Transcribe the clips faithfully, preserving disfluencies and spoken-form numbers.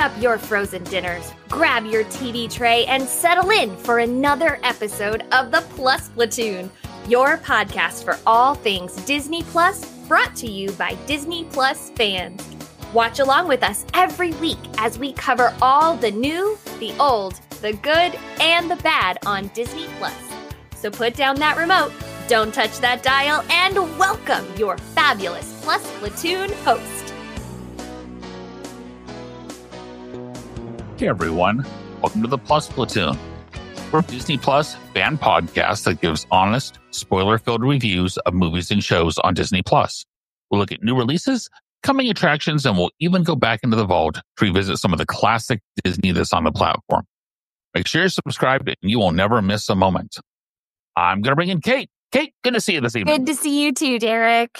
up your frozen dinners, grab your T V tray, and settle in for another episode of the Plus Platoon, your podcast for all things Disney Plus, brought to you by Disney Plus fans. Watch along with us every week as we cover all the new, the old, the good, and the bad on Disney Plus. So put down that remote, don't touch that dial, and welcome your fabulous Plus Platoon host. Hey everyone, welcome to the Plus Platoon. We're a Disney Plus fan podcast that gives honest, spoiler-filled reviews of movies and shows on Disney Plus. We'll look at new releases, coming attractions, and we'll even go back into the vault to revisit some of the classic Disney that's on the platform. Make sure you're subscribed and you will never miss a moment. I'm going to bring in Kate. Kate, good to see you this evening. Good to see you too, Derek.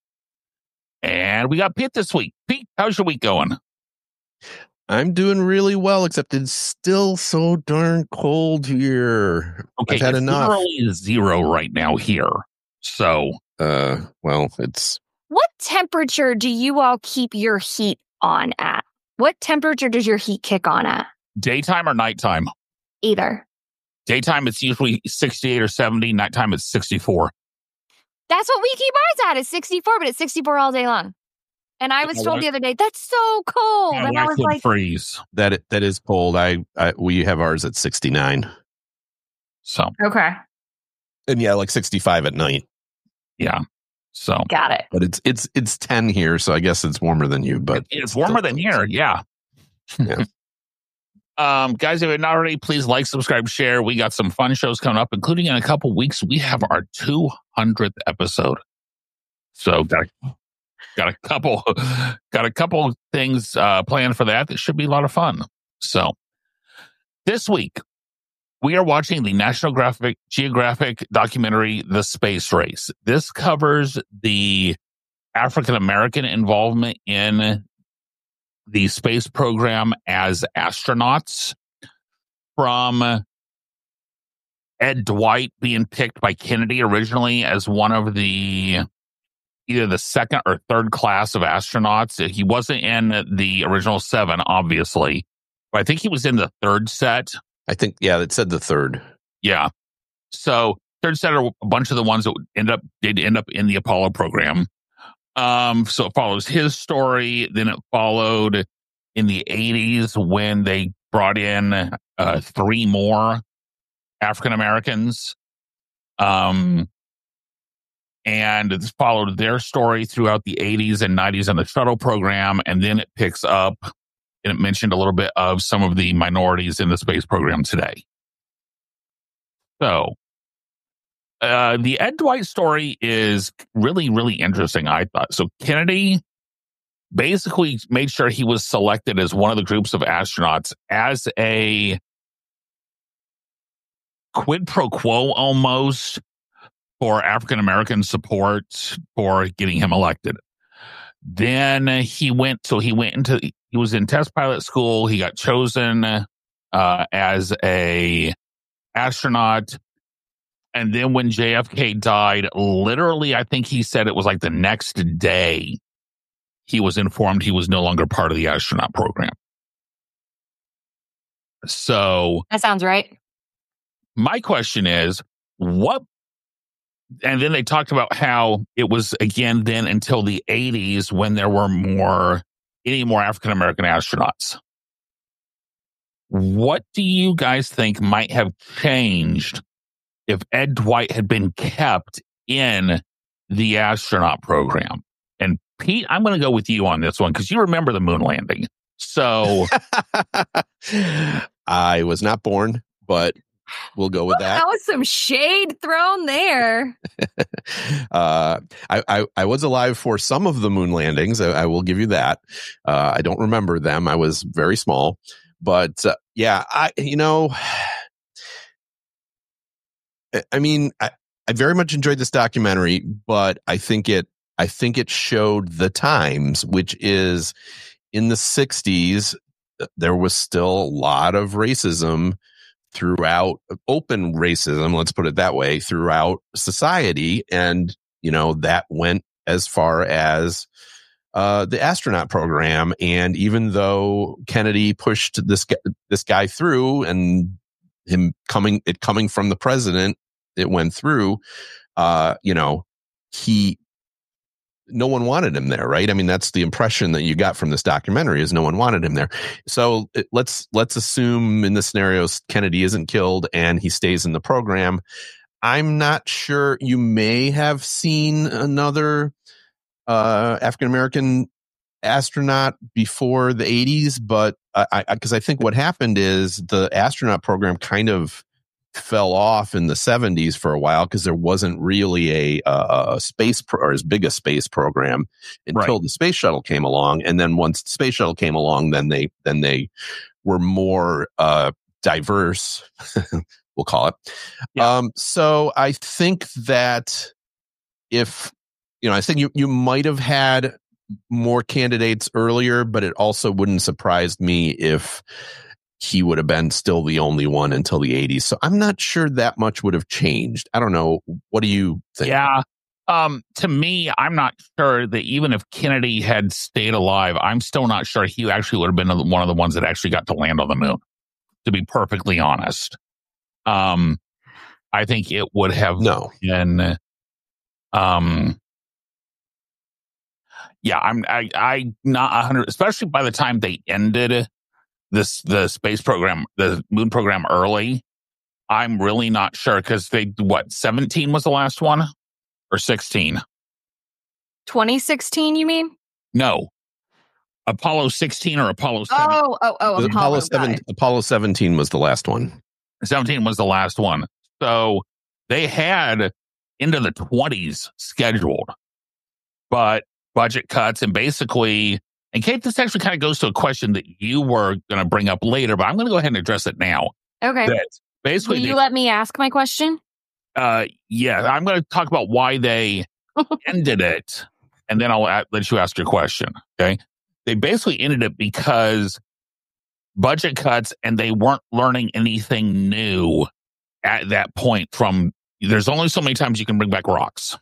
And we got Pete this week. Pete, how's your week going? I'm doing really well, except it's still so darn cold here. Okay, I've had it's enough. literally zero right now here. So, uh, well, it's... What temperature do you all keep your heat on at? What temperature does your heat kick on at? Daytime or nighttime? Either. Daytime, it's usually sixty-eight or seventy. Nighttime, it's sixty-four. That's what we keep ours at, is sixty-four, but it's sixty-four all day long. And I was told the other day, that's so cold. Yeah, and I was like, freeze. That that is cold. I, I we have ours at sixty-nine. So okay, and yeah, like sixty-five at night. Yeah, so got it. But it's it's it's ten here, so I guess it's warmer than you. But it's warmer than here. Yeah. Yeah. um, guys, if you're not already, please like, subscribe, share. We got some fun shows coming up, including in a couple weeks we have our two hundredth episode. So got. Got a couple, got a couple things uh, planned for that. That should be a lot of fun. So, this week we are watching the National Graphic, Geographic documentary "The Space Race." This covers the African American involvement in the space program as astronauts, from Ed Dwight being picked by Kennedy originally as one of the either the second or third class of astronauts. He wasn't in the original seven, obviously, but I think he was in the third set. I think, yeah, it said the third. Yeah. So third set are a bunch of the ones that end up did end up in the Apollo program. Um, so it follows his story. Then it followed in the eighties when they brought in uh, three more African Americans. Um, And it's followed their story throughout the eighties and nineties on the shuttle program. And then it picks up and it mentioned a little bit of some of the minorities in the space program today. So uh, the Ed Dwight story is really, really interesting, I thought. So Kennedy basically made sure he was selected as one of the groups of astronauts as a quid pro quo almost for African-American support for getting him elected. Then he went, so he went into, he was in test pilot school. He got chosen uh, as a astronaut. And then when J F K died, literally, I think he said it was like the next day, he was informed he was no longer part of the astronaut program. So That sounds right. My question is, what and then they talked about how it was, again, then until the eighties when there were more, any more African-American astronauts. What do you guys think might have changed if Ed Dwight had been kept in the astronaut program? And Pete, I'm going to go with you on this one because you remember the moon landing. So I was not born, but we'll go with that. That was some shade thrown there. uh, I, I, I was alive for some of the moon landings. I, I will give you that. Uh, I don't remember them. I was very small, but uh, yeah, I, you know, I mean, I, I very much enjoyed this documentary, but I think it, I think it showed the times, which is in the sixties, there was still a lot of racism throughout, open racism, let's put it that way, throughout society. And, you know, that went as far as uh, the astronaut program. And even though Kennedy pushed this guy, this guy through, and him coming it coming from the president, it went through. Uh, you know, he. No one wanted him there, right? I mean, that's the impression that you got from this documentary, is no one wanted him there. So it, let's let's assume in this scenario Kennedy isn't killed and he stays in the program. I'm not sure. You may have seen another uh, African American astronaut before the eighties, but I because I, I think what happened is the astronaut program kind of fell off in the seventies for a while because there wasn't really a, a space pro- or as big a space program until right. the space shuttle came along. And then once the space shuttle came along, then they then they were more uh, diverse, we'll call it. Yeah. Um, so I think that if, you know, I think you, you might have had more candidates earlier, but it also wouldn't surprise me if he would have been still the only one until the eighties. So I'm not sure that much would have changed. I don't know. What do you think? Yeah. Um, to me, I'm not sure that even if Kennedy had stayed alive, I'm still not sure he actually would have been one of the ones that actually got to land on the moon, to be perfectly honest. Um, I think it would have no. been, um, yeah, I'm, I, I not a hundred, especially by the time they ended this the space program, the moon program early. I'm really not sure because they what seventeen was the last one or sixteen? twenty sixteen, you mean? No, Apollo sixteen or Apollo seventeen. Oh, oh, oh, Apollo, Apollo seven. Apollo seventeen was the last one. seventeen was the last one. So they had into the twenties scheduled, but budget cuts and basically. And Kate, this actually kind of goes to a question that you were going to bring up later, but I'm going to go ahead and address it now. Okay. That basically, will you they, let me ask my question? Uh, yeah, I'm going to talk about why they ended it, and then I'll at, let you ask your question. Okay. They basically ended it because budget cuts, and they weren't learning anything new at that point. From there's only so many times you can bring back rocks.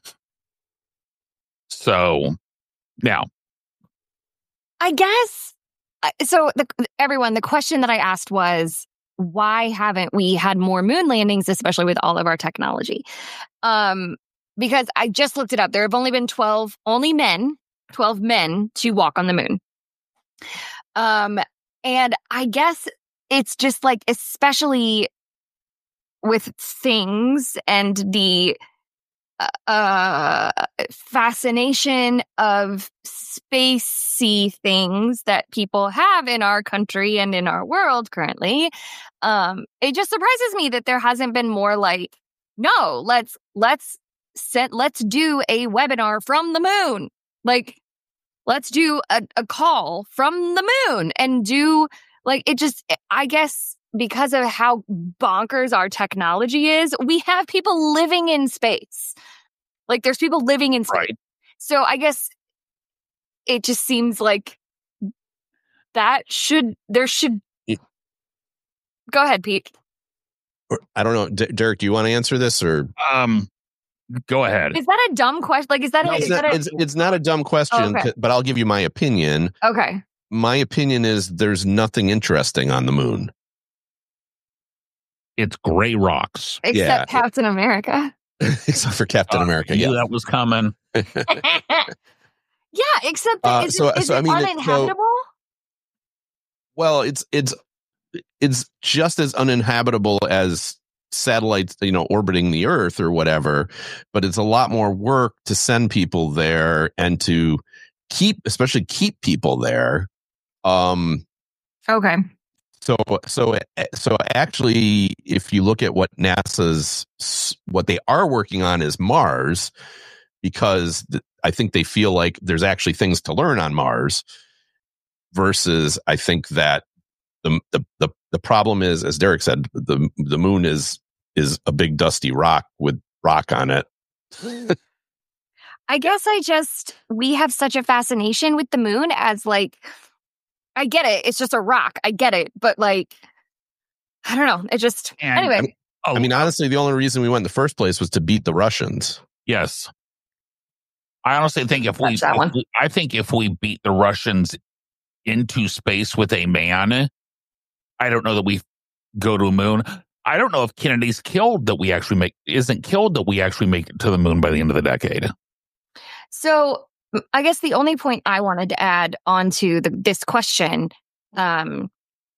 So now. I guess, so the, everyone, the question that I asked was, why haven't we had more moon landings, especially with all of our technology? Um, because I just looked it up. There have only been twelve, only men, twelve men to walk on the moon. Um, and I guess it's just like, especially with things and the uh fascination of spacey things that people have in our country and in our world currently, um it just surprises me that there hasn't been more like, no, let's let's set let's do a webinar from the moon, like let's do a, a call from the moon and do like it just I guess because of how bonkers our technology is, we have people living in space. Like, there's people living in space. Right. So I guess it just seems like that should, there should. Yeah. Go ahead, Pete. I don't know. D- Derek, do you want to answer this or? Um, go ahead. Is that a dumb question? Like, is that, no, a, it's, is not, that a, it's, it's not a dumb question, oh, okay. but I'll give you my opinion. Okay. My opinion is there's nothing interesting on the moon. It's gray rocks. Except yeah. Captain America. Except for Captain uh, America. Yeah, yeah. that was coming. Yeah, except that, Uh, is so- it, is so, I it mean, it- so- uninhabitable? Well, it's it's it's just as uninhabitable as satellites, you know, orbiting the Earth or whatever, but it's a lot more work to send people there and to keep, especially keep people there. Um, Okay. So, so, so actually, if you look at what NASA's, what they are working on is Mars, because th- I think they feel like there's actually things to learn on Mars. Versus, I think that the the the, the problem is, as Derek said, the the moon is is a big dusty rock with rock on it. I guess I just, we have such a fascination with the moon as like, I get it. It's just a rock. I get it. But like, I don't know. It just, And, anyway. I mean, oh, I mean, honestly, the only reason we went in the first place was to beat the Russians. yes. I honestly think if we, That's that if one. we, I think if we beat the Russians into space with a man, I don't know that we go to a moon. I don't know if Kennedy's killed that we actually make isn't killed that we actually make it to the moon by the end of the decade. So I guess the only point I wanted to add onto the, this question um,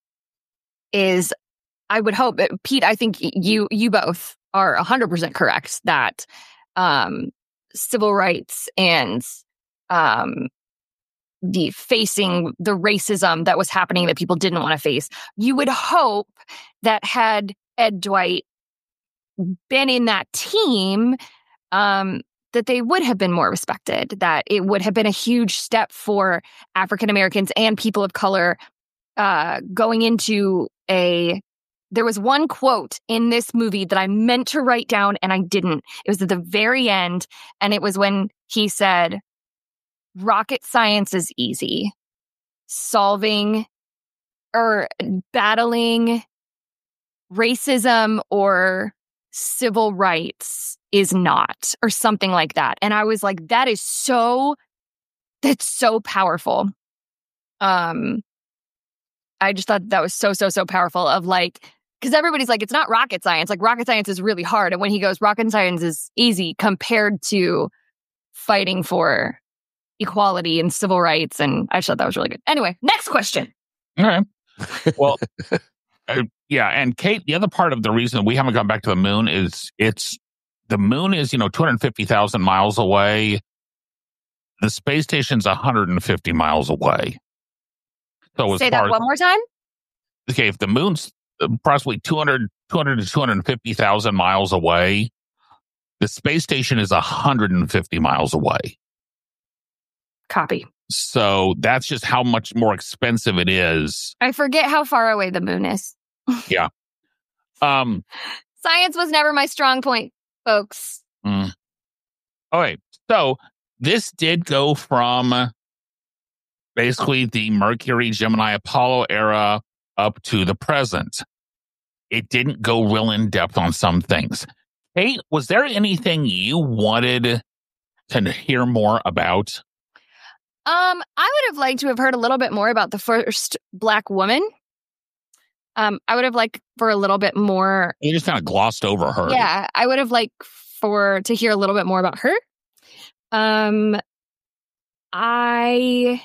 is I would hope, Pete, I think you you both are one hundred percent correct that um, civil rights and um, the facing the racism that was happening that people didn't want to face, you would hope that had Ed Dwight been in that team, um, that they would have been more respected, that it would have been a huge step for African Americans and people of color uh, going into a... There was one quote in this movie that I meant to write down and I didn't. It was at the very end, and it was when he said, rocket science is easy. Solving or battling racism or civil rights is not, or something like that. And I was like, that is so, that's so powerful. Um, I just thought that was so, so, so powerful of like, because everybody's like, it's not rocket science. Like rocket science is really hard. And when he goes, rocket science is easy compared to fighting for equality and civil rights. And I just thought that was really good. Anyway, next question. All right. Well, uh, yeah. And Kate, the other part of the reason we haven't gone back to the moon is it's the moon is, you know, two hundred fifty thousand miles away. The space station's one hundred fifty miles away. So as Say far that as, one more time. okay, if the moon's approximately two hundred, two hundred to two hundred fifty thousand miles away, the space station is one hundred fifty miles away. Copy. So that's just how much more expensive it is. I forget how far away the moon is. Yeah. Um. Science was never my strong point, folks. Mm. Okay, so this did go from basically the Mercury, Gemini, Apollo era up to the present. It didn't go real in depth on some things. Kate, was there anything you wanted to hear more about? Um, I would have liked to have heard a little bit more about the first Black woman. Um, I would have liked for a little bit more. You just kind of glossed over her. Yeah, I would have liked for to hear a little bit more about her. Um, I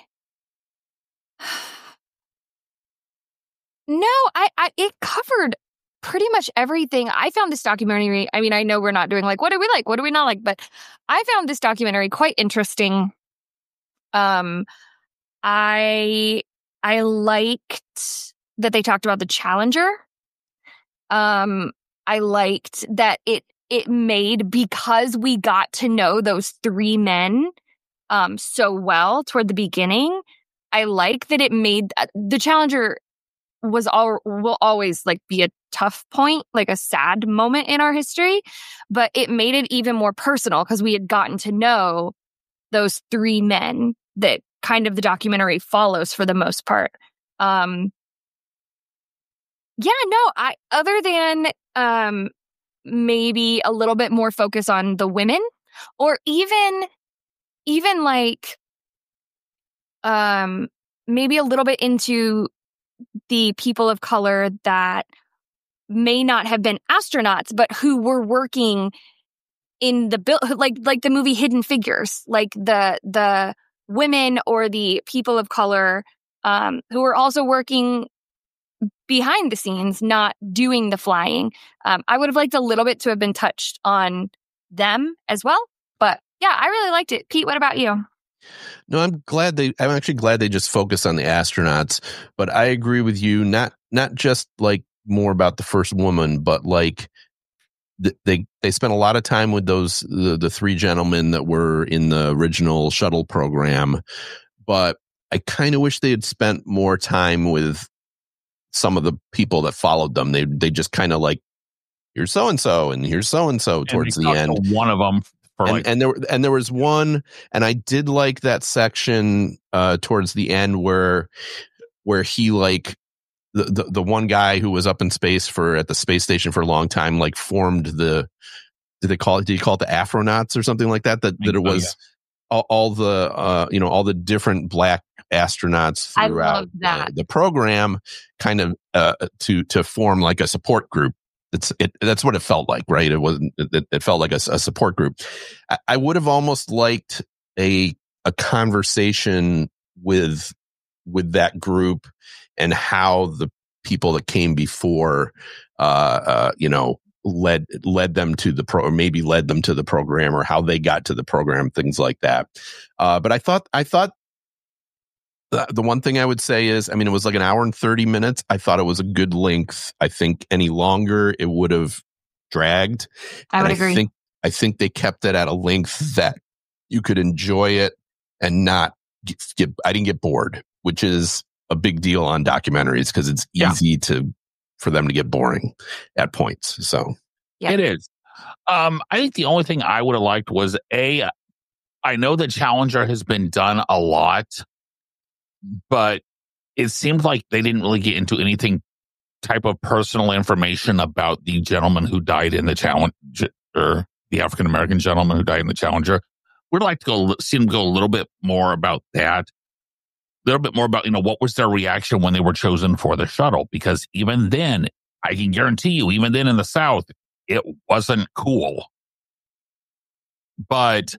no, I, I it covered pretty much everything. I found this documentary. I mean, I know we're not doing like what do we like, what do we not like, but I found this documentary quite interesting. Um, I I liked that they talked about the Challenger. Um, I liked that it it made, because we got to know those three men um so well toward the beginning. I like that it made the Challenger was all will always like be a tough point, like a sad moment in our history, but it made it even more personal because we had gotten to know those three men that kind of the documentary follows for the most part. Um, yeah, no, I other than um, maybe a little bit more focus on the women, or even even like um, maybe a little bit into the people of color that may not have been astronauts, but who were working in the build, like like the movie Hidden Figures, like the the women or the people of color um, who were also working behind the scenes, not doing the flying. Um, I would have liked a little bit to have been touched on them as well. But yeah, I really liked it. Pete, what about you? No, I'm glad they, I'm actually glad they just focused on the astronauts, but I agree with you. Not, not just like more about the first woman, but like th- they, they spent a lot of time with those, the, the three gentlemen that were in the original shuttle program. But I kind of wish they had spent more time with some of the people that followed them. They, they just kind of like, here's so-and-so and here's so-and-so towards the end. One of them. And, like, and there and there was one, and I did like that section uh, towards the end where where he like the, the the one guy who was up in space for at the space station for a long time, like formed the did they call it did you call it the Afronauts or something like that? That that it was all, all the uh, you know all the different black astronauts I throughout love that. the, the program, kind of uh, to to form like a support group. It's it. That's what it felt like, right? It wasn't. It, it felt like a, a support group. I, I would have almost liked a a conversation with with that group and how the people that came before, uh, uh, you know, led led them to the pro, or maybe led them to the program, or how they got to the program, things like that. Uh, but I thought, I thought the, the one thing I would say is, I mean, it was like an hour and thirty minutes. I thought it was a good length. I think any longer it would have dragged. I would and agree. I think I think they kept it at a length that you could enjoy it and not get, get I didn't get bored, which is a big deal on documentaries because it's easy yeah. to for them to get boring at points. So yeah. It is. Um, I think the only thing I would have liked was a. I know the Challenger has been done a lot, but it seemed like they didn't really get into anything type of personal information about the gentleman who died in the Challenger, or the African American gentleman who died in the Challenger. We'd like to go see them go a little bit more about that. A little bit more about, you know, what was their reaction when they were chosen for the shuttle? Because even then, I can guarantee you, even then in the South, it wasn't cool. But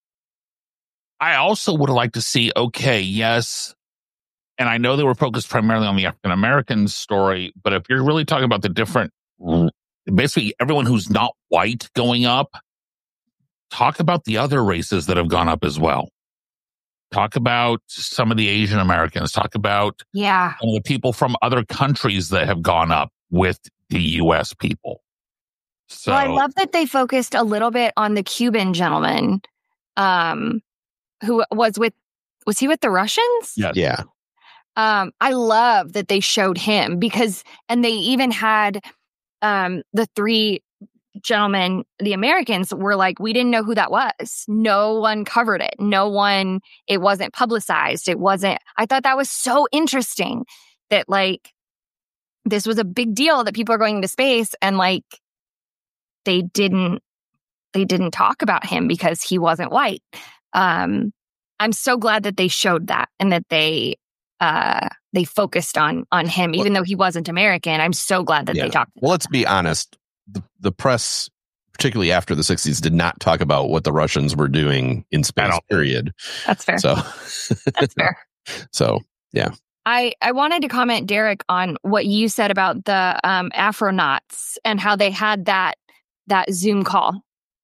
I also would have liked to see, okay, yes, and I know they were focused primarily on the African American story, but if you're really talking about the different, basically everyone who's not white going up, talk about the other races that have gone up as well. Talk about some of the Asian Americans. Talk about yeah. some of the people from other countries that have gone up with the U S people. So well, I love that they focused a little bit on the Cuban gentleman, um, who was with, was he with the Russians? Yes. Yeah. Um, I love that they showed him because, and they even had um, the three gentlemen, the Americans were like, we didn't know who that was. No one covered it. No one, it wasn't publicized. It wasn't, I thought that was so interesting that like, this was a big deal that people are going into space and like, they didn't, they didn't talk about him because he wasn't white. Um, I'm so glad that they showed that and that they, uh, they focused on, on him, even well, though he wasn't American. I'm so glad that yeah. they talked. Well, let's be honest. The, the press, particularly after the sixties, did not talk about what the Russians were doing in space, period. That's fair. So that's fair. So, yeah. I, I wanted to comment, Derek, on what you said about the um, Afronauts and how they had that that Zoom call.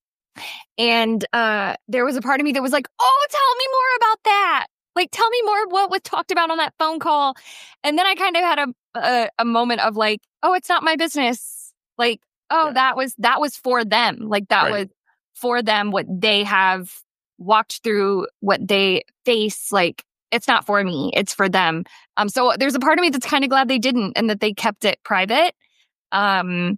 And uh, there was a part of me that was like, oh, tell me more about that. Like, tell me more what was talked about on that phone call. And then I kind of had a a, a moment of like, oh, it's not my business. Like, oh, yeah. that was that was for them. Like that right. was for them, what they have walked through, what they face. Like, it's not for me. It's for them. Um, so there's a part of me that's kind of glad they didn't and that they kept it private. Um,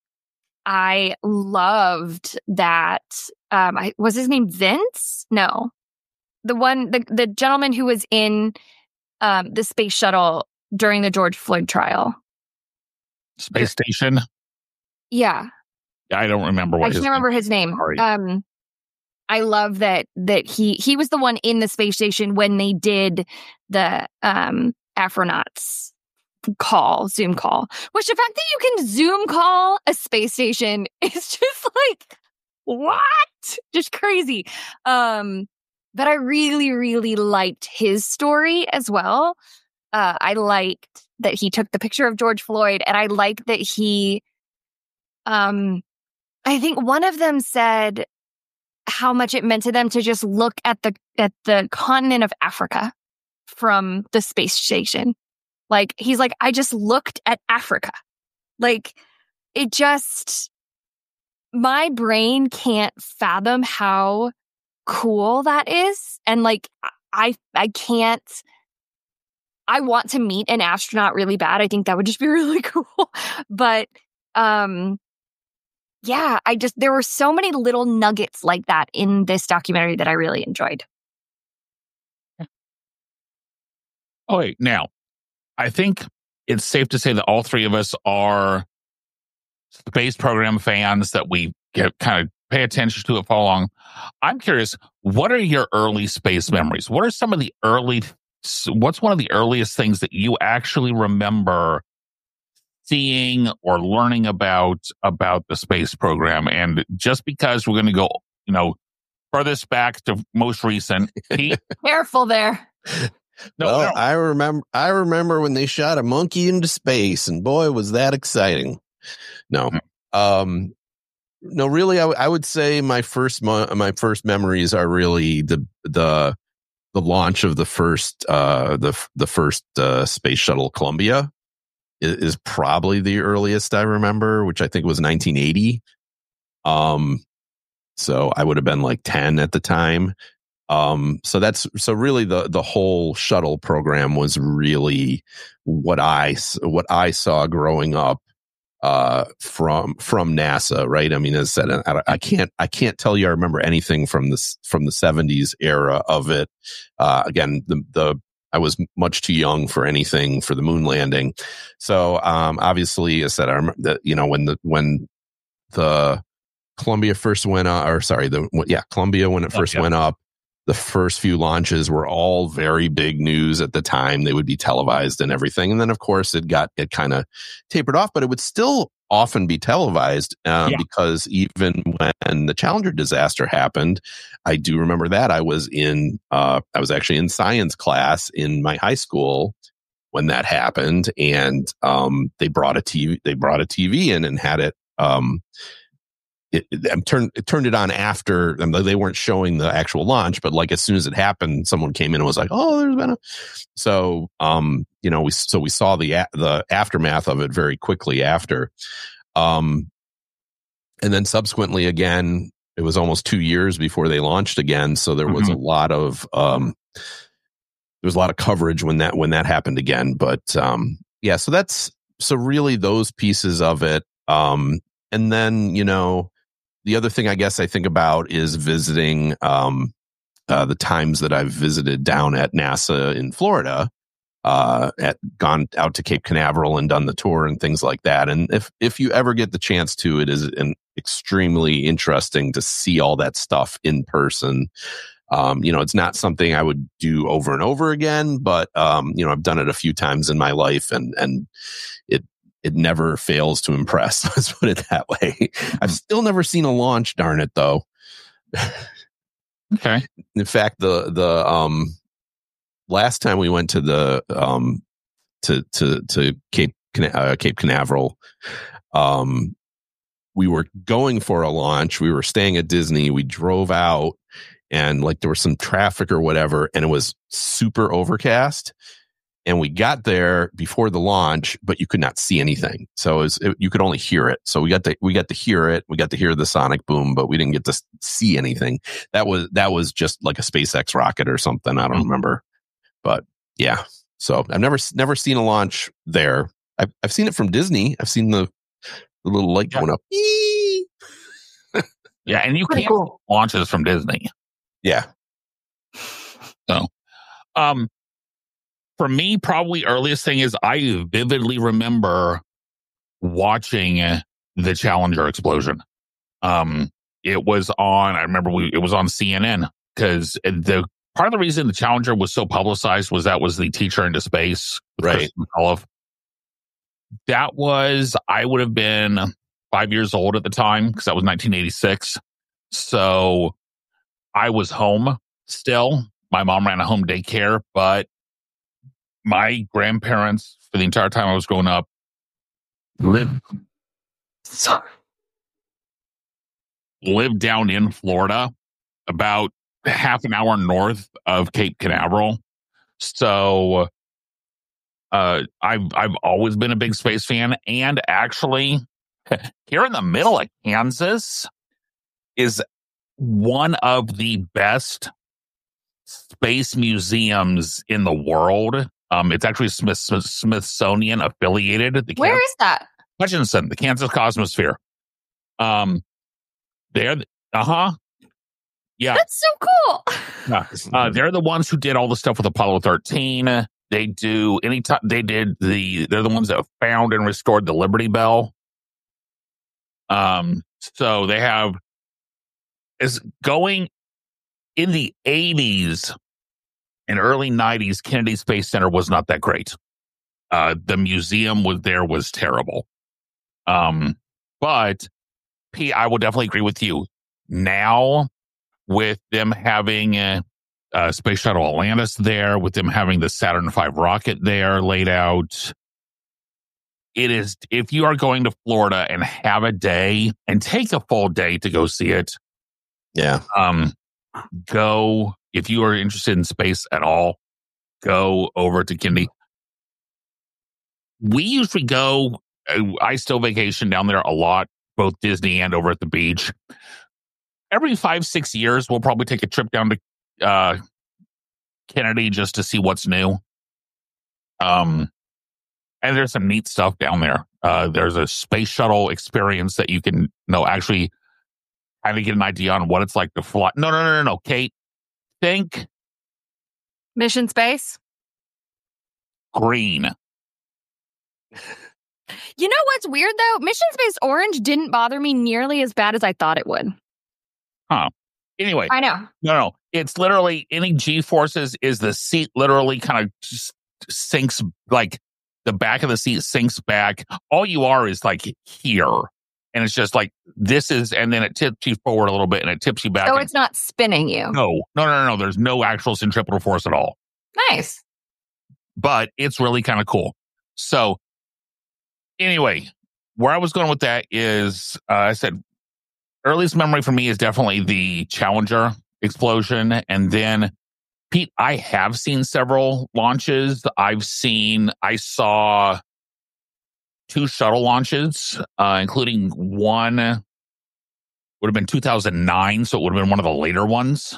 I loved that. Um, I, was his name Vince? No, the one, the the gentleman who was in um the space shuttle during the George Floyd trial. Space Station. Yeah, I don't remember what. I can't remember his name. Sorry. Um, I love that that he he was the one in the space station when they did the um Afronauts call, Zoom call. Which the fact that you can Zoom call a space station is just like, what? Just crazy. Um, but I really, really liked his story as well. Uh, I liked that he took the picture of George Floyd, and I liked that he, um, I think one of them said how much it meant to them to just look at the at the continent of Africa from the space station. Like, he's like, I just looked at Africa. Like, it just, my brain can't fathom how cool that is. And like, I, I can't, I want to meet an astronaut really bad. I think that would just be really cool. But, um, yeah, I just, there were so many little nuggets like that in this documentary that I really enjoyed. Oh, wait, now, I think it's safe to say that all three of us are space program fans, that we get kind of pay attention to it, follow along. I'm curious, what are your early space memories? What are some of the early, what's one of the earliest things that you actually remember seeing or learning about, about the space program? And just because we're going to go, you know, furthest back to most recent, Pete, Careful there. no, well, no. I remember. I remember when they shot a monkey into space, and boy, was that exciting! No, um, no, really, I, w- I would say my first mo- my first memories are really the the the launch of the first uh, the the first uh, space shuttle Columbia is, is probably the earliest I remember, which I think was nineteen eighty. Um, so I would have been like ten at the time. Um, so that's, so really the, the whole shuttle program was really what I, what I saw growing up, uh, from, from NASA, right? I mean, as I said, I, I can't, I can't tell you I remember anything from this, from the seventies era of it. Uh, again, the, the, I was much too young for anything for the moon landing. So, um, obviously, as I said, I remember that, you know, when the, when the Columbia first went up, or sorry, the, yeah, Columbia, when it first Oh, yeah. went up, the first few launches were all very big news at the time. They would be televised and everything. And then, of course, it got, it kind of tapered off, but it would still often be televised um, Yeah. because even when the Challenger disaster happened, I do remember that I was in, uh, I was actually in science class in my high school when that happened. And um, they brought a T V, they brought a T V in and had it, um, It, it, turned, it turned it on after, I mean, they weren't showing the actual launch, but like as soon as it happened, someone came in and was like, "Oh, there's been a," so, um, you know, we, so we saw the, the aftermath of it very quickly after. Um, and then subsequently again, it was almost two years before they launched again. So there was Mhm. a lot of, um, there was a lot of coverage when that, when that happened again. But, um, yeah, so that's, so really those pieces of it. Um, and then, you know, the other thing I guess I think about is visiting um, uh, the times that I've visited down at NASA in Florida, uh, at gone out to Cape Canaveral and done the tour and things like that. And if if you ever get the chance to, it is an extremely interesting to see all that stuff in person. Um, you know, it's not something I would do over and over again, but um, you know, I've done it a few times in my life, and and it. It never fails to impress. Let's put it that way. I've still never seen a launch, darn it, though. Okay. In fact, the the um last time we went to the um to to to Cape uh, Cape Canaveral, um, we were going for a launch. We were staying at Disney. We drove out, and like there was some traffic or whatever, and it was super overcast. And we got there before the launch, but you could not see anything. So it was, it, you could only hear it. So we got to, we got to hear it. We got to hear the sonic boom, but we didn't get to see anything. That was, that was just like a SpaceX rocket or something. I don't mm-hmm. remember, but yeah. So I've never, never seen a launch there. I've, I've seen it from Disney. I've seen the, the little light yeah. going up. Yeah. And you can't cool. launch this from Disney. Yeah. So, um, for me, probably earliest thing is I vividly remember watching the Challenger explosion. Um, it was on, I remember we, it was on C N N because the part of the reason the Challenger was so publicized was that was the Teacher into Space. Right. That was, I would have been five years old at the time because that was nineteen eighty-six. So I was home still. My mom ran a home daycare, but my grandparents, for the entire time I was growing up, lived, Sorry. lived down in Florida, about half an hour north of Cape Canaveral. So uh, I've I've always been a big space fan, and actually, here in the middle of Kansas is one of the best space museums in the world. Um, it's actually Smith, Smithsonian affiliated. The Where Kansas, is that? Hutchinson, the Kansas Cosmosphere. Um, they're uh huh. Yeah, that's so cool. Yeah. Uh, they're the ones who did all the stuff with Apollo thirteen. They do anytime they did the. They're the ones that found and restored the Liberty Bell. Um, so they have. is going in the eighties and early nineties, Kennedy Space Center was not that great. Uh, the museum was there was terrible. Um, but P, I will definitely agree with you. Now, with them having uh, uh, Space Shuttle Atlantis there, with them having the Saturn five rocket there laid out, it is, if you are going to Florida and have a day and take a full day to go see it, Yeah. um, go, if you are interested in space at all, go over to Kennedy. We usually go, uh, I still vacation down there a lot, both Disney and over at the beach. Every five, six years, we'll probably take a trip down to uh, Kennedy just to see what's new. Um, and there's some neat stuff down there. Uh, there's a space shuttle experience that you can you know, actually kind of get an idea on what it's like to fly. No, no, no, no, no, Kate. Think Mission Space. green. You know what's weird though? Mission Space Orange didn't bother me nearly as bad as I thought it would. Huh. Anyway, I know. no, no. It's literally any G forces is the seat literally kind of just sinks, like the back of the seat sinks back. All you are is like here. And it's just like, this is, and then it tips you forward a little bit and it tips you back. So and, it's not spinning you. no, no, no, no, no. There's no actual centripetal force at all. Nice. But it's really kind of cool. So anyway, where I was going with that is, uh, I said, earliest memory for me is definitely the Challenger explosion. And then, Pete, I have seen several launches. I've seen, I saw two shuttle launches, uh, including one would have been two thousand nine. So it would have been one of the later ones.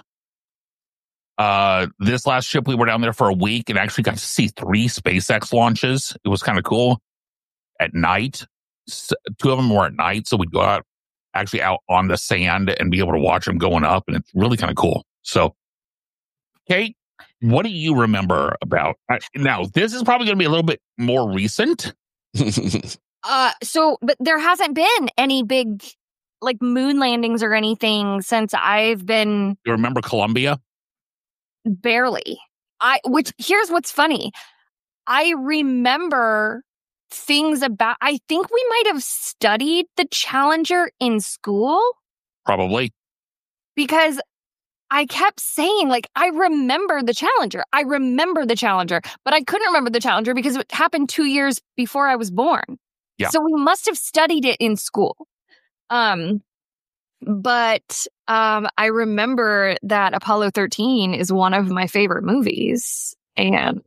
Uh, this last trip, we were down there for a week and actually got to see three SpaceX launches. It was kind of cool at night. Two of them were at night. So we'd go out, actually out on the sand and be able to watch them going up. And it's really kind of cool. So, Kate, what do you remember about? I, now, this is probably going to be a little bit more recent. Uh, so, but there hasn't been any big, like, moon landings or anything since I've been You remember Columbia? barely. I, which, here's what's funny. I remember things about, I think we might have studied the Challenger in school Probably. because I kept saying, like, I remember the Challenger. I remember the Challenger, but I couldn't remember the Challenger because it happened two years before I was born. Yeah. So we must have studied it in school. Um, but um, I remember that Apollo thirteen is one of my favorite movies. And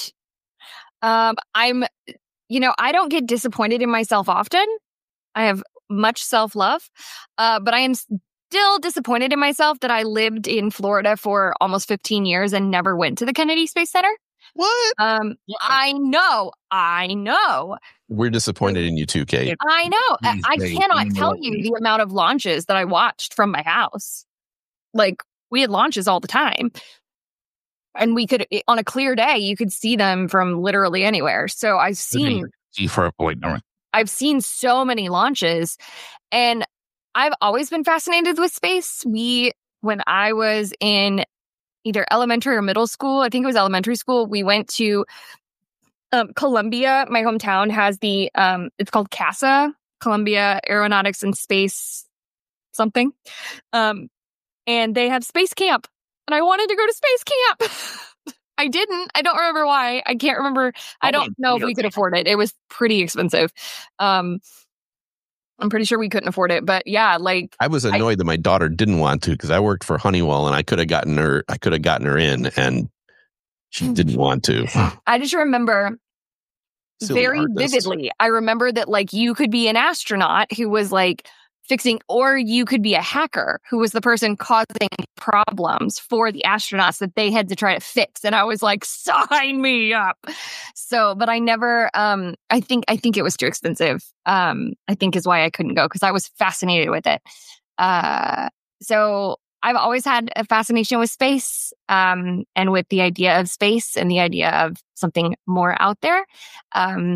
um, I'm, you know, I don't get disappointed in myself often. I have much self-love, uh, but I am still disappointed in myself that I lived in Florida for almost fifteen years and never went to the Kennedy Space Center. What? Um, I know, I know, We're disappointed in you too, Kate. I know. I, These I days, cannot you tell know. you the amount of launches that I watched from my house. Like, we had launches all the time. And we could, on a clear day, you could see them from literally anywhere. So I've seen G for wait, no. I've seen so many launches, and I've always been fascinated with space. We, when I was in either elementary or middle school, I think it was elementary school, we went to um, Columbia. My hometown has the, um, it's called CASA, Columbia Aeronautics and Space something. Um, and they have space camp, and I wanted to go to space camp. I didn't. I don't remember why. I can't remember. I don't know if we could afford it. It was pretty expensive. Um, I'm pretty sure we couldn't afford it. But yeah, like I was annoyed I, that my daughter didn't want to because I worked for Honeywell and I could have gotten her. I could have gotten her in, and she didn't want to. I just remember Silly very artist. vividly. I remember that like you could be an astronaut who was like fixing, or you could be a hacker who was the person causing problems for the astronauts that they had to try to fix. And I was like, sign me up. So, but I never, um, I think, I think it was too expensive. Um, I think is why I couldn't go, because I was fascinated with it. Uh, so I've always had a fascination with space, um, and with the idea of space and the idea of something more out there. Um,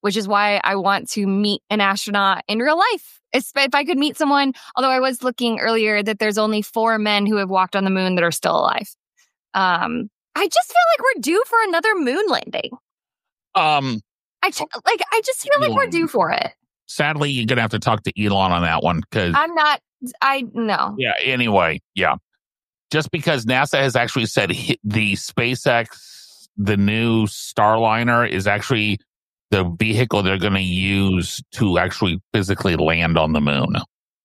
which is why I want to meet an astronaut in real life. If I could meet someone, although I was looking earlier that there's only four men who have walked on the moon that are still alive. Um, I just feel like we're due for another moon landing. Um, I j- like. I just feel like we're due for it. Sadly, you're gonna have to talk to Elon on that one because I'm not. I no. Yeah. Anyway, yeah. Just because NASA has actually said hi- the SpaceX, the new Starliner, is actually the vehicle they're going to use to actually physically land on the moon.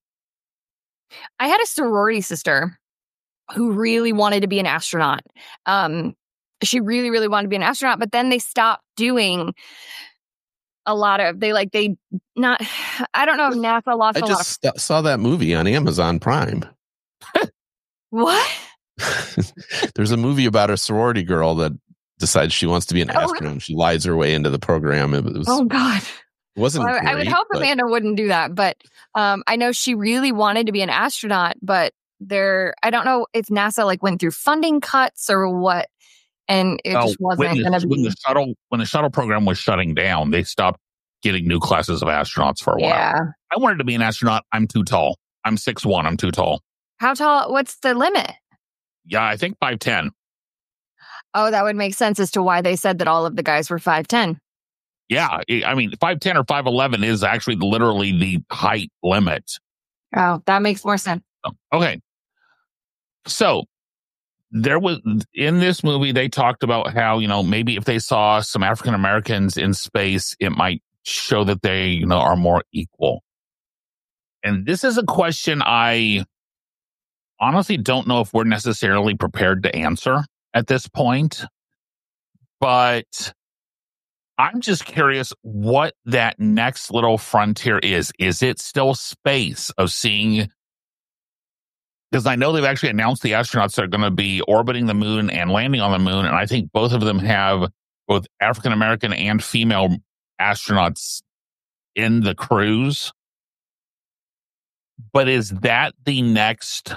I had a sorority sister who really wanted to be an astronaut. Um, she really, really wanted to be an astronaut, but then they stopped doing a lot of, they like, they not, I don't know if NASA lost I a lot of. just st- saw that movie on Amazon Prime. What? There's a movie about a sorority girl that decides she wants to be an Oh. astronaut. And she lies her way into the program. It was, Oh, God. it wasn't Well, I, I would great, hope but- Amanda wouldn't do that, but um, I know she really wanted to be an astronaut, but there, I don't know if NASA like went through funding cuts or what, and it Oh, just wasn't when, going the, to when be. the shuttle when the shuttle program was shutting down, they stopped getting new classes of astronauts for a while. Yeah. I wanted to be an astronaut. I'm too tall. I'm six one. I'm too tall. How tall? What's the limit? Yeah, I think five ten. Oh, that would make sense as to why they said that all of the guys were five ten. Yeah, I I mean, five ten or five eleven is actually literally the height limit. Oh, that makes more sense. Okay. So there was in this movie, they talked about how, you know, maybe if they saw some African Americans in space, it might show that they, you know, are more equal. And this is a question I honestly don't know if we're necessarily prepared to answer at this point. But I'm just curious what that next little frontier is. Is it still space of seeing? Because I know they've actually announced the astronauts that are going to be orbiting the moon and landing on the moon. And I think both of them have both African American and female astronauts in the cruise. But is that the next?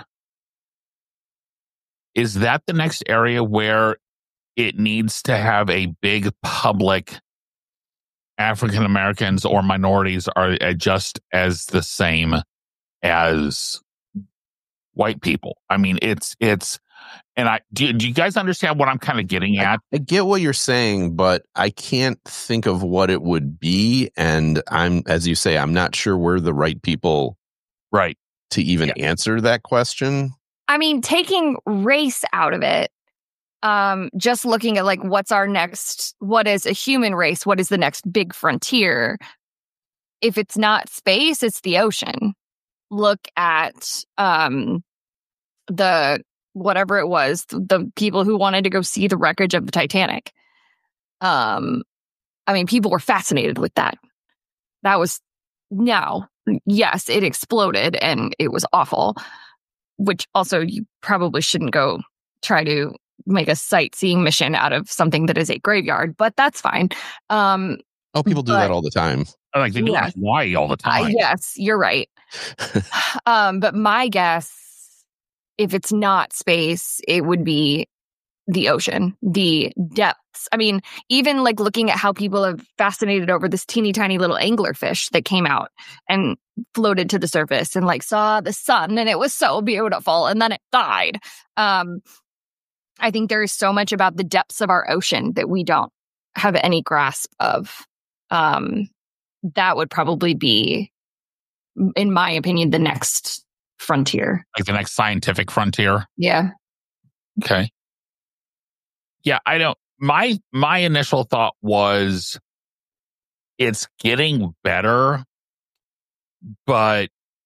Is that the next area where it needs to have a big public African Americans or minorities are just as the same as white people? I mean, it's, it's, and I, do, do you guys understand what I'm kind of getting at? I get what you're saying, but I can't think of what it would be. And I'm, as you say, I'm not sure we're the right people Right. to even Yeah. answer that question. I mean, taking race out of it, um, just looking at like what's our next, what is a human race? What is the next big frontier? If it's not space, it's the ocean. Look at um, the whatever it was, the people who wanted to go see the wreckage of the Titanic. Um, I mean, people were fascinated with that. That was now, yes, it exploded and it was awful. Which also you probably shouldn't go try to make a sightseeing mission out of something that is a graveyard, but that's fine. Um, Oh, people do But- that all the time. Like they do Yeah. in Hawaii all the I, time. yes, you're right. um, but my guess, if it's not space, it would be the ocean, the depths. I mean, even like looking at how people have fascinated over this teeny tiny little anglerfish that came out and floated to the surface and like saw the sun and it was so beautiful and then it died. Um, I think there is so much about the depths of our ocean that we don't have any grasp of. Um, that would probably be, in my opinion, the next frontier. Like the next scientific frontier. Yeah. Okay. Yeah, I don't. My my initial thought was it's getting better, but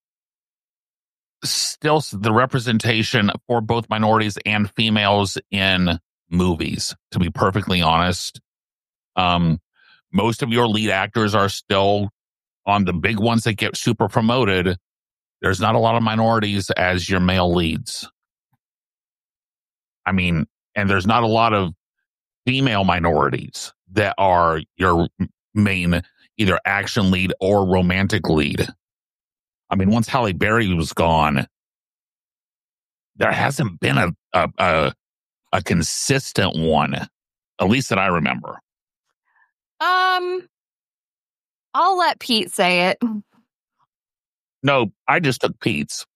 still the representation for both minorities and females in movies, to be perfectly honest. Um, most of your lead actors are still on the big ones that get super promoted. There's not a lot of minorities as your male leads. I mean, and there's not a lot of female minorities that are your main either action lead or romantic lead. I mean, once Halle Berry was gone, there hasn't been a a, a, a consistent one, at least that I remember. Um, I'll let Pete say it. No, I just took Pete's.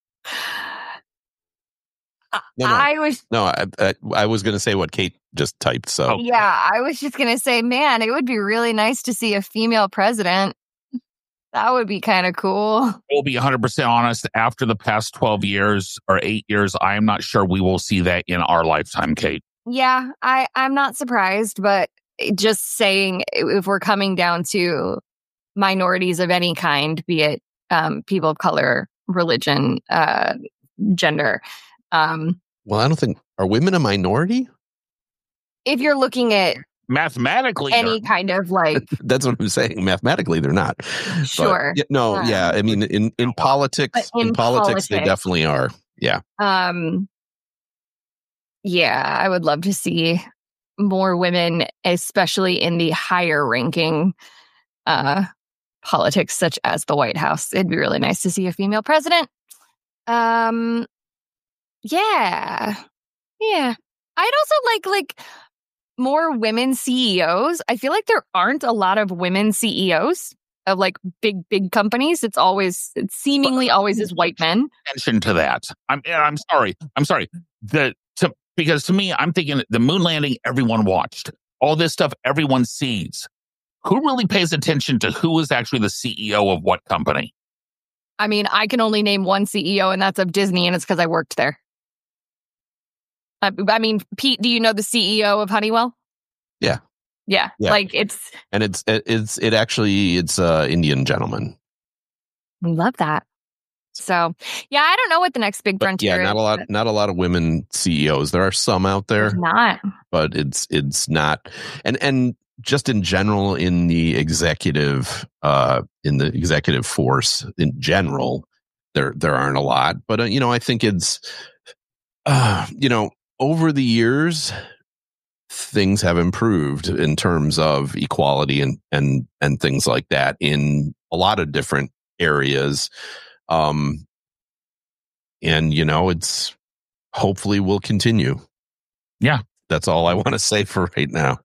No, no. I was No, I, I, I was going to say what Kate just typed. So Oh. yeah, I was just gonna say, man, it would be really nice to see a female president. That would be kind of cool. I will be one hundred percent honest. After the past twelve years or eight years, I am not sure we will see that in our lifetime, Kate. Yeah, I, I'm not surprised, but just saying, if we're coming down to minorities of any kind, be it um, people of color, religion, uh, gender. Um, well, I don't think are women a minority? if you're looking at Mathematically, any they're- kind of like, That's what I'm saying. Mathematically, they're not. But, sure. yeah, no, Um, yeah. I mean, in in politics, But in in politics, they politics. definitely are. Yeah. Um, yeah, I would love to see more women, especially in the higher ranking uh, politics, such as the White House. It'd be really nice to see a female president. Um, yeah, yeah. I'd also like like more women C E Os. I feel like there aren't a lot of women C E Os of like big big companies. It's always it's seemingly always is white men. attention to that. I'm and I'm sorry. I'm sorry. The to because to me, I'm thinking the moon landing. Everyone watched all this stuff. Everyone sees. Who really pays attention to who is actually the C E O of what company? I mean, I can only name one C E O, and that's of Disney, and it's because I worked there. I, I mean, Pete, do you know the C E O of Honeywell? Yeah. Yeah, Yeah. like it's, And it's it, it's it actually it's uh Indian gentleman. I love that. So, yeah, I don't know what the next big But frontier yeah, is. not a lot but not a lot of women C E Os. There are some out there, there's not. but it's it's not and and just in general in the executive uh in the executive force in general there there aren't a lot, but uh, you know I think it's uh you know over the years things have improved in terms of equality and and and things like that in a lot of different areas, um and you know it's hopefully will continue. Yeah. That's all I want to say for right now.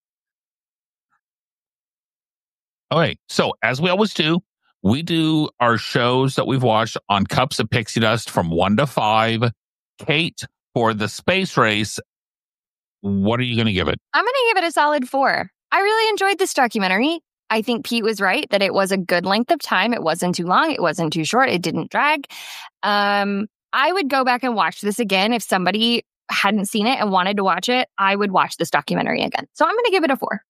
Okay, so as we always do, we do our shows that we've watched on cups of pixie dust from one to five. Kate, for the space race, what are you going to give it? I'm going to give it a solid four. I really enjoyed this documentary. I think Pete was right that it was a good length of time. It wasn't too long. It wasn't too short. It didn't drag. Um, I would go back and watch this again. If somebody hadn't seen it and wanted to watch it, I would watch this documentary again. So I'm going to give it a four.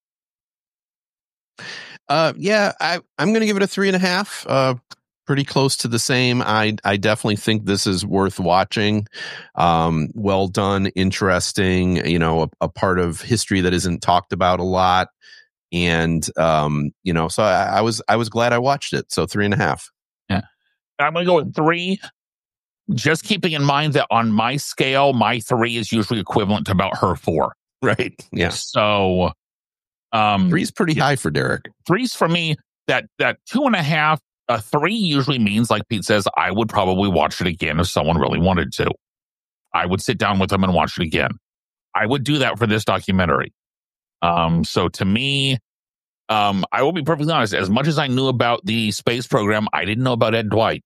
Uh, yeah, I, I'm going to give it a three and a half. Uh, pretty close to the same. I, I definitely think this is worth watching. Um, well done, interesting. You know, a, a part of history that isn't talked about a lot, and um, you know, so I, I was I was glad I watched it. So three and a half. Yeah, I'm going to go with three. Just keeping in mind that on my scale, my three is usually equivalent to about her four. Right. Yeah. So, um, Three's pretty high for Derek. threes for me. That that two and a half, a three usually means, like Pete says, I would probably watch it again if someone really wanted to. I would sit down with them and watch it again. I would do that for this documentary. Um, so to me, um, I will be perfectly honest. As much as I knew about the space program, I didn't know about Ed Dwight.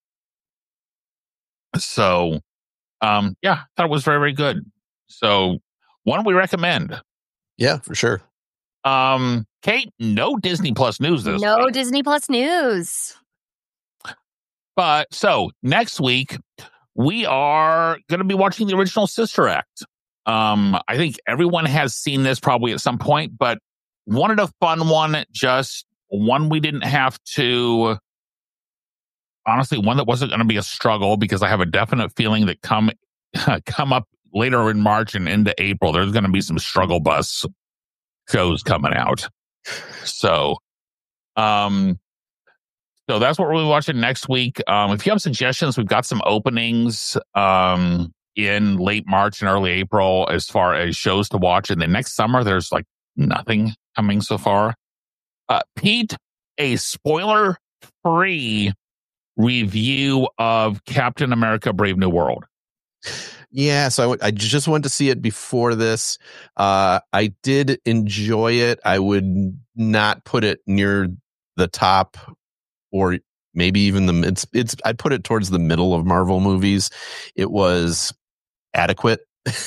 So, um, yeah, I thought it was very, very good. So, one we recommend. Yeah, for sure. Um, Kate, no Disney Plus news this No week. Disney Plus news. But so next week we are going to be watching the original Sister Act. Um, I think everyone has seen this probably at some point, but wanted a fun one, just one we didn't have to. Honestly, one that wasn't going to be a struggle, because I have a definite feeling that come come up later in March and into April, there's going to be some struggle bus shows coming out. So, um, so that's what we'll be watching next week. Um, if you have suggestions, we've got some openings um, in late March and early April as far as shows to watch. And then next summer, there's like nothing coming so far. Uh, Pete, a spoiler-free review of Captain America: Brave New World. Yeah, so I, w- I just wanted to see it before this. Uh, I did enjoy it. I would not put it near the top or maybe even the it's it's I put it towards the middle of Marvel movies. It was adequate.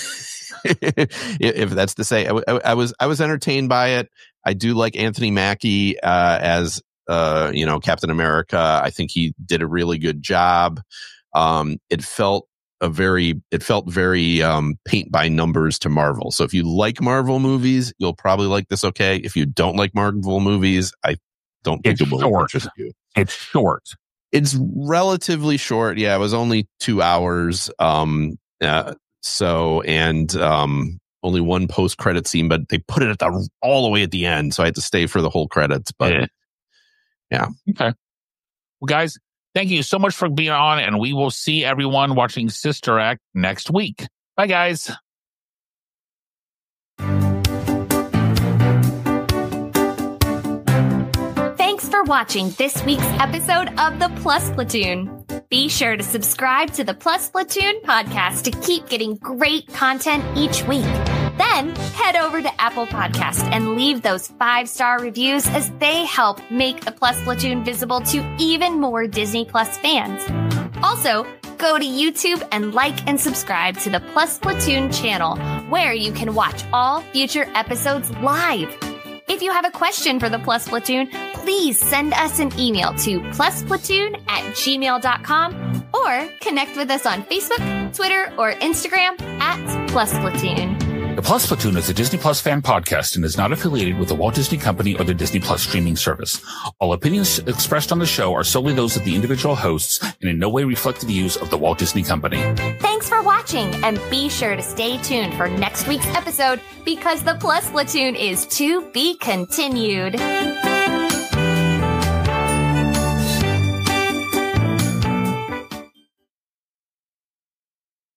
If that's to say, I, I, I was I was entertained by it. I do like Anthony Mackie uh, as uh, you know, Captain America. I think he did a really good job. Um, it felt a very it felt very um, paint by numbers to Marvel. So if you like Marvel movies, you'll probably like this. Okay, if you don't like Marvel movies, I don't think it's it will short. interest you. It's short. It's relatively short. Yeah, it was only two hours. Um, uh, so and um, only one post credit scene, but they put it at the all the way at the end, so I had to stay for the whole credits. But yeah, yeah. Okay. Well, guys, thank you so much for being on, and we will see everyone watching Sister Act next week. Bye, guys. Thanks for watching this week's episode of the Plus Platoon. Be sure to subscribe to the Plus Platoon podcast to keep getting great content each week. Then head over to Apple Podcast and leave those five-star reviews as they help make the Plus Platoon visible to even more Disney Plus fans. Also, go to YouTube and like and subscribe to the Plus Platoon channel, where you can watch all future episodes live. If you have a question for the Plus Platoon, please send us an email to plusplatoon at gmail dot com or connect with us on Facebook, Twitter, or Instagram at Plus Platoon. The Plus Platoon is a Disney Plus fan podcast and is not affiliated with the Walt Disney Company or the Disney Plus streaming service. All opinions expressed on the show are solely those of the individual hosts and in no way reflect the views of the Walt Disney Company. Thanks for watching, and be sure to stay tuned for next week's episode, because the Plus Platoon is to be continued.